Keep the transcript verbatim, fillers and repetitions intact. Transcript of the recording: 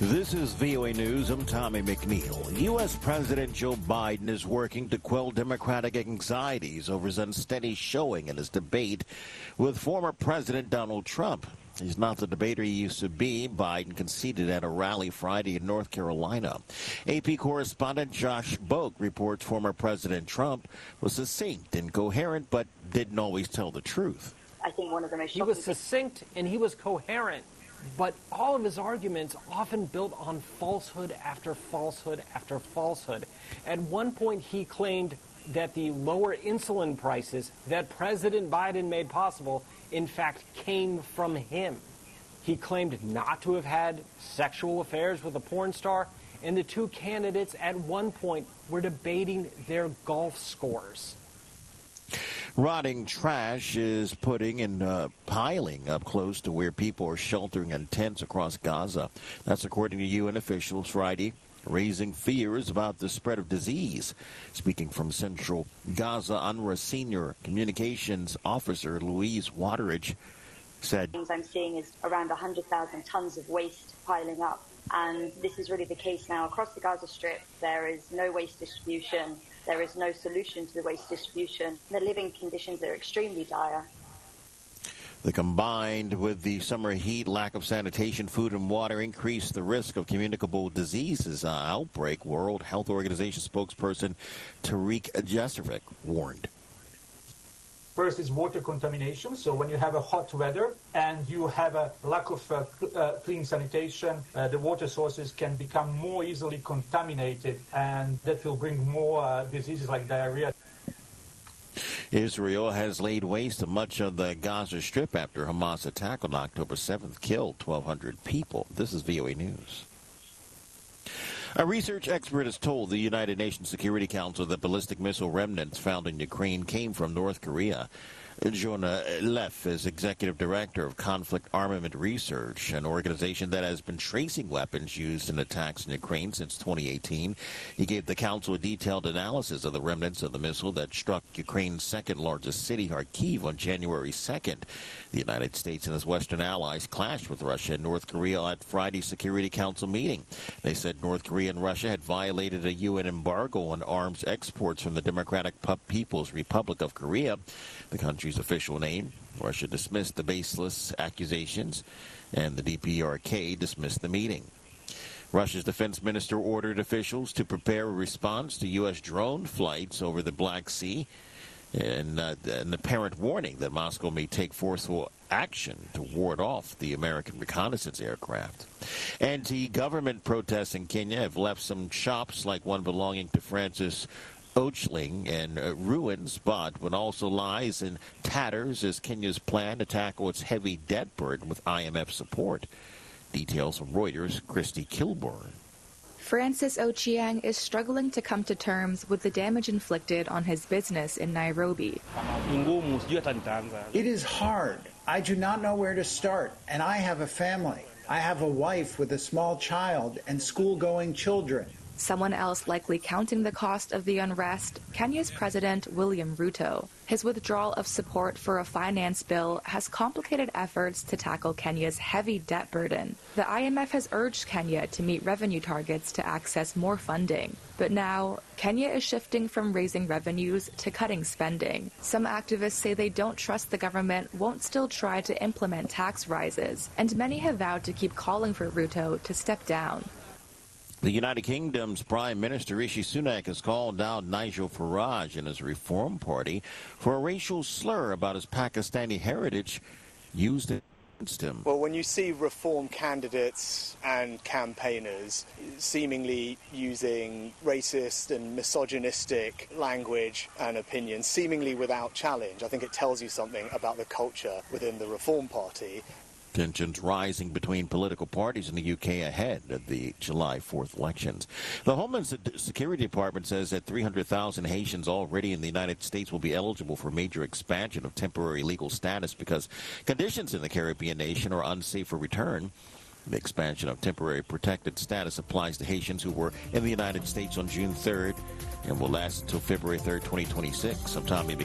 This is V O A News. I'm Tommy McNeil. U S. President Joe Biden is working to quell Democratic anxieties over his unsteady showing in his debate with former President Donald Trump. He's not the debater he used to be. Biden conceded at a rally Friday in North Carolina. A P correspondent Josh Boak reports former President Trump was succinct and coherent, but didn't always tell the truth. I think one of the most He was succinct and he was coherent, but all of his arguments often built on falsehood after falsehood after falsehood. At one point, he claimed that the lower insulin prices that President Biden made possible, in fact, came from him. He claimed not to have had sexual affairs with a porn star, and the two candidates at one point were debating their golf scores. Rotting trash is putting and uh, piling up close to where people are sheltering in tents across Gaza. That's according to U N officials Friday, raising fears about the spread of disease. Speaking from Central Gaza, UNRWA Senior Communications Officer Louise Wateridge said, "Things I'm seeing is around one hundred thousand tons of waste piling up. And this is really the case now across the Gaza Strip. There is no waste distribution. There is no solution to the waste distribution. The living conditions are extremely dire." The combined with the summer heat, lack of sanitation, food and water increase the risk of communicable diseases uh, outbreak. World Health Organization spokesperson Tariq Jasarevic warned. First is water contamination. So when you have a hot weather and you have a lack of uh, uh, clean sanitation, uh, the water sources can become more easily contaminated, and that will bring more uh, diseases like diarrhea. Israel has laid waste to much of the Gaza Strip after Hamas attack on October seventh killed twelve hundred people. This is V O A News. A research expert has told the United Nations Security Council that ballistic missile remnants found in Ukraine came from North Korea. Jonah Leff is executive director of Conflict Armament Research, an organization that has been tracing weapons used in attacks in Ukraine since twenty eighteen. He gave the council a detailed analysis of the remnants of the missile that struck Ukraine's second largest city, Kharkiv, on January second. The United States and its Western allies clashed with Russia and North Korea at Friday's Security Council meeting. They said North Korea and Russia had violated a U N embargo on arms exports from the Democratic People's Republic of Korea, the country's official name. Russia dismissed the baseless accusations, and the D P R K dismissed the meeting. Russia's defense minister ordered officials to prepare a response to U S drone flights over the Black Sea, and uh, an apparent warning that Moscow may take forceful action to ward off the American reconnaissance aircraft. Anti-government protests in Kenya have left some shops, like one belonging to Francis Ochling, in uh, ruins, but one also lies in tatters as Kenya's plan to tackle its heavy debt burden with I M F support. Details from Reuters' Christy Kilburn. Francis Ochieng is struggling to come to terms with the damage inflicted on his business in Nairobi. It is hard. I do not know where to start, and I have a family. I have a wife with a small child and school-going children. Someone else likely counting the cost of the unrest, Kenya's President William Ruto. His withdrawal of support for a finance bill has complicated efforts to tackle Kenya's heavy debt burden. The I M F has urged Kenya to meet revenue targets to access more funding. But now, Kenya is shifting from raising revenues to cutting spending. Some activists say they don't trust the government won't still try to implement tax rises, and many have vowed to keep calling for Ruto to step down. The United Kingdom's Prime Minister Rishi Sunak has called out Nigel Farage and his Reform Party for a racial slur about his Pakistani heritage used against him. Well, when you see Reform candidates and campaigners seemingly using racist and misogynistic language and opinions, seemingly without challenge, I think it tells you something about the culture within the Reform Party. Tensions rising between political parties in the U K ahead of the July fourth elections. The Homeland Security Department says that three hundred thousand Haitians already in the United States will be eligible for major expansion of temporary legal status because conditions in the Caribbean nation are unsafe for return. The expansion of temporary protected status applies to Haitians who were in the United States on June third and will last until February third, twenty twenty-six. I'm Tommy McNeil.